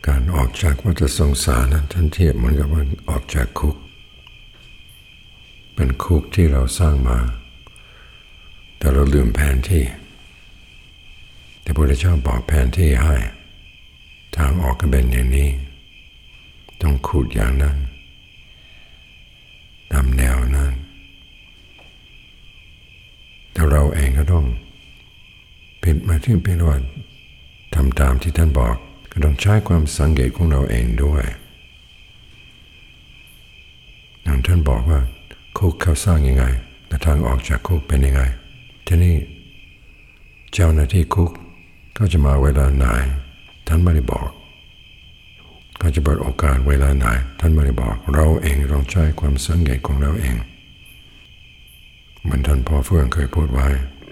การออกจากวัฏสงสารนั้นท่านเทียบเหมือนกับว่าออกจากคุกเป็นคุกที่เราสร้างมาแต่เราลืมแผนที่แต่พระพุทธเจ้าบอกแผนที่ให้ทางออกก็เป็นอย่างนี้ต้องขุดอย่างนั้นตามแนวนั้นแต่เราเองก็ต้องเป็นมาที่เป็นว่าทำตามที่ท่านบอกก็ต้องใช้ความสังเกตของเราเองด้วยอย่างท่านบอกว่าคุกเขาสร้างยังไงและทางออกจากคุกเป็นยังไงทีนี้เจ้าหน้าที่คุกก็จะมาเวลาไหนท่านไม่ได้บอกก็จะเปิดโอกาสเวลาไหนท่านไม่ได้บอกเราเองต้องใช้ความสังเกตของเราเองเหมือนท่านพ่อเฟื่องเคยพูดไว้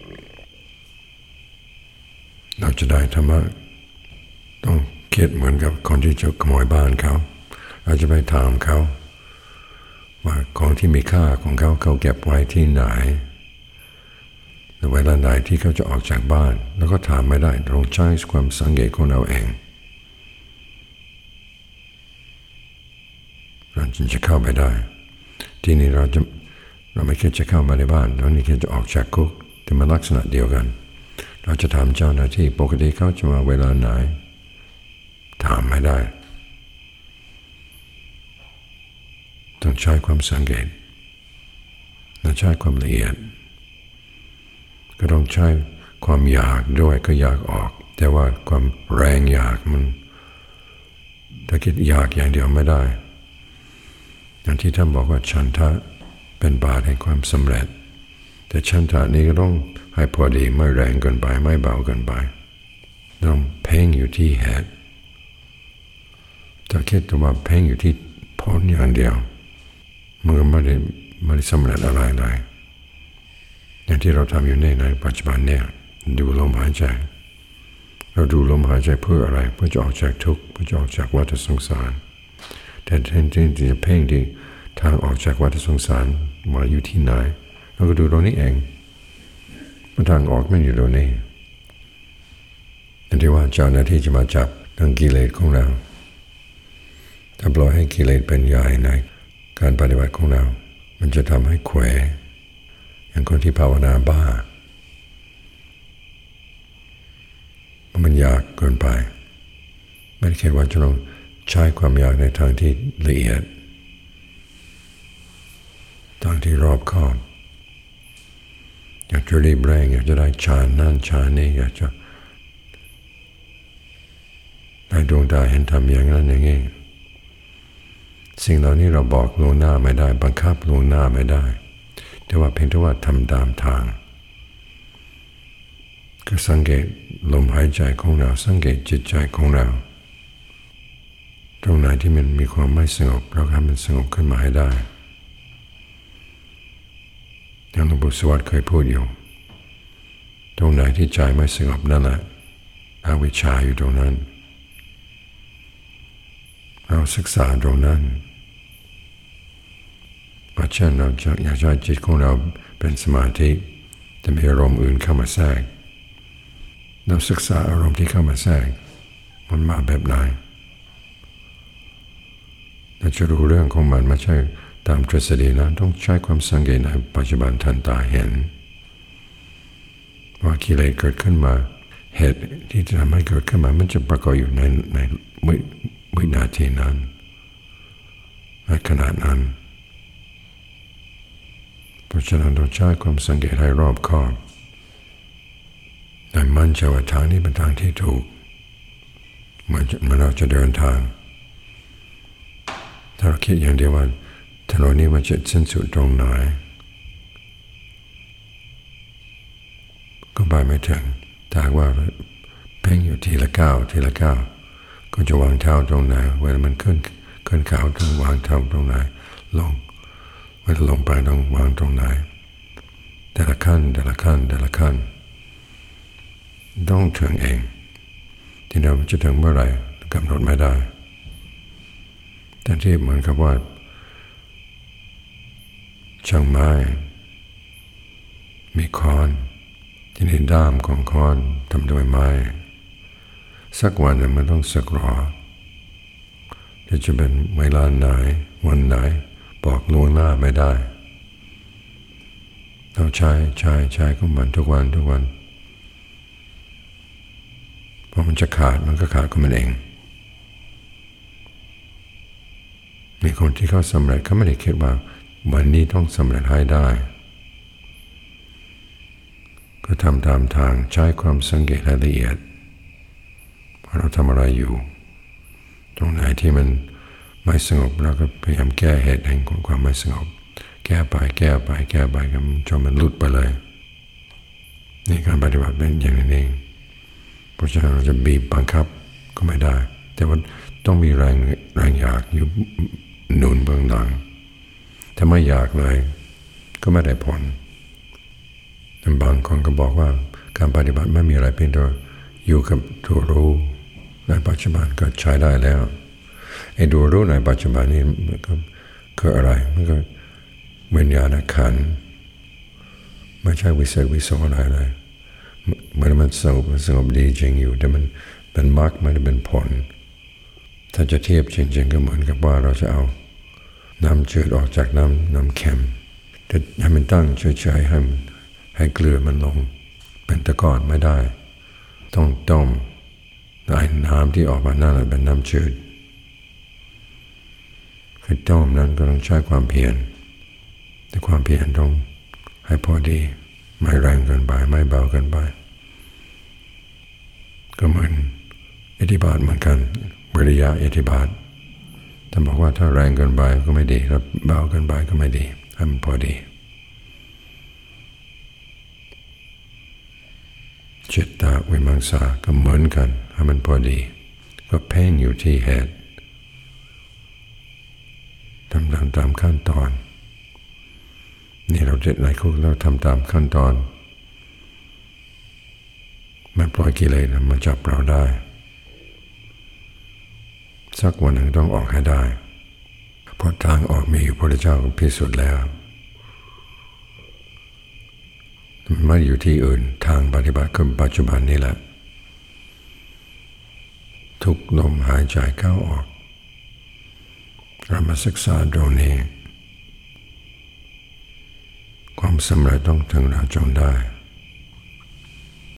เราจะได้ธรรมะต้องคิดเหมือนกับคนที่จะขโมยบ้านเขาเราจะไปถามเขาว่าของที่มีค่าของเขาเก็บไว้ที่ไหนหรือเวลาไหนที่เขาจะออกจากบ้านแล้วก็ถามไม่ได้ต้องใช้ความสังเกตของเราเองเราจึงจะเข้าไปได้ทีนี้เราไม่คิดจะเข้ามาในบ้านเรานี่คิดจะออกจากคุกแต่มันลักษณะเดียวกันเราจะถามเจ้าหน้าที่ปกติเขาจะมาเวลาไหนถามไม่ได้ต้องใช้ความสังเกตและใช้ความละเอียดก็ต้องใช้ความอยากด้วยก็อยากออกแต่ว่าความแรงอยากมันถ้าคิดอยากอย่างเดียวไม่ได้อย่างที่ท่านบอกว่าฉันทะเป็นบาตรแห่งความสำเร็จแต่ฉันทะนี้ก็ต้องให้พอดีไม่แรงเกินไปไม่เบาเกินไปต้องเพ่งอยู่ที่เหตุถ้าคิดว่าเพ่งอยู่ที่ผลอย่างเดียวมันก็ไม่ได้สำเร็จอะไรเลยอย่างที่เราทำอยู่ในปัจจุบันเนี่ยดูลมหายใจเราดูลมหายใจเพื่ออะไรเพื่อจะออกจากทุกข์เพื่อจะออกจากวัฏสงสารแต่แทนที่จะเพ่งที่ทางออกจากวัฏสงสารมาอยู่ที่ไหนเราก็ดูตรงนี้เองทางออกไม่อยู่ตรงนี้อันที่ว่าเจ้าหน้าที่จะมาจับทางกิเลสของเราถ้าปล่อยให้กิเลสเป็นใหญ่ในการปฏิบัติของเรามันจะทำให้เขวอย่างคนที่ภาวนาบ้ามันอยากเกินไปไม่ได้คิดว่าจะต้องใช้ความอยากในทางที่ละเอียดทางที่รอบคอบอยากจะรีบแรงอยากจะได้ฌานนั่นฌานนี้อยากจะได้ดวงตาเห็นธรรมอย่างนั้นอย่างนี้สิ่งเหล่านี้เราบอกล่วงหน้าไม่ได้บังคับล่วงหน้าไม่ได้แต่ว่าเพียงแต่ว่าทำตามทางก็สังเกตลมหายใจของเราสังเกตจิตใจของเราตรงไหนที่มันมีความไม่สงบเราทำมันสงบขึ้นมาให้ได้อย่างหลวงปู่สวัสดิ์เคยพูดอยู่ตรงไหนที่ใจไม่สงบนั่นแหละอวิชชาอยู่ตรงนั้นเราศึกษาตรงนั้นเพราะฉะนั้นเราอยากให้จิตของเราเป็นสมาธิจะมีอารมณ์อื่นเข้ามาแทรกเราศึกษาอารมณ์ที่เข้ามาแทรกมันมาแบบไหนเราจะรู้เรื่องของมันไม่ใช่ตามทฤษฎีนะต้องใช้ความสังเกตในปัจจุบันทันตาเห็นว่ากิเลสเกิดขึ้นมาเหตุที่จะทำให้เกิดขึ้นมามันจะปรากฏอยู่ในวินาทีนั้นในขณะนั้นเพราะฉะนั้นต้องใช้ความสังเกตให้รอบคอบแต่มั่นใจว่าทางนี้เป็นทางที่ถูกเมื่อเราจะเดินทางถ้าเราคิดอย่างเดียวว่าถนนนี้มันจะสิ้นสุดตรงไหนก็ไปไม่ถึงถ้าว่าเพ่งอยู่ทีละก้าวทีละก้าวก็จะวางเท้าตรงไหนเวลามันขึ้นเขาต้องวางเท้าตรงไหนลงเวลาลงไปต้องวางตรงไหนแต่ละขั้นต้องถึงเองที่เราจะถึงเมื่อไหร่กำหนดไม่ได้แต่ที่เหมือนกับว่าช่างไม้มีค้อนที่นี่ด้ามของค้อนทำด้วยไม้สักวันหนึ่งมันต้องสึกหรอจะเป็นเวลาไหนวันไหนบอกล่วงหน้าไม่ได้เราใช้ของมันทุกวันพอมันจะขาดมันก็ขาดของมันเองมีคนที่เขาสำเร็จเขาไม่ได้คิดว่าวันนี้ต้องสำเร็จให้ได้ก็ทำตามทางใช้ความสังเกตรายละเอียดว่าเราทำอะไรอยู่ตรงไหนที่มันไม่สงบเราก็พยายามแก้เหตุแห่งความไม่สงบแก้ไปจนมันหลุดไปเลยนี่การปฏิบัติเป็นอย่างนั้นเองเพราะฉะนั้นเราจะบีบบังคับก็ไม่ได้แต่ว่าต้องมีแรงอยากอยู่หนุนเบื้องหลังถ้าไม่อยากเลยก็ไม่ได้ผลบางคนก็บอกว่าการปฏิบัติไม่มีอะไรเพียงแต่อยู่กับตัวรู้ในปัจจุบันก็ใช้ได้แล้วไอ้ตัวรู้ในปัจจุบันนี้มันก็คืออะไรมันก็วิญญาณขันธ์ไม่ใช่วิเศษวิโสอะไรเลยมันสงบดีจริงอยู่แต่มันเป็นมรรคไม่ได้เป็นผลถ้าจะเทียบจริงๆก็เหมือนกับว่าเราจะเอาน้ำจืดออกจากน้ำเค็มแต่ให้มันตั้งเฉยๆให้เกลือมันลงเป็นตะกอนไม่ได้ต้องต้มน้ำที่ออกมานั่นแหละเป็นน้ำจืดคือต้มนั้นก็ต้องใช้ความเพียรแต่ความเพียรต้องให้พอดีไม่แรงเกินไปไม่เบาเกินไปก็เหมือนอิทธิบาทเหมือนกันวิริยะอิทธิบาทท่านบอกว่าถ้าแรงเกินไปก็ไม่ดีแล้วเบาเกินไปก็ไม่ดีให้มันพอดีจิตตวิมังสาก็เหมือนกันให้มันพอดีก็เพ่งอยู่ที่เหตุทำตามขั้นตอนนี่เราเจ็ดในคุกเราทำตามขั้นตอนไม่ปล่อยกิเลสมาจับเราได้สักวันหนึ่งต้องออกให้ได้เพราะทางออกมีอยู่พระเจ้าพิสูจน์แล้วมันไม่อยู่ที่อื่นทางปฏิบัติคือปัจจุบันนี่แหละทุกลมหายใจเข้าออกเรามาศึกษาตรงนี้ความสำเร็จต้องถึงเราจงได้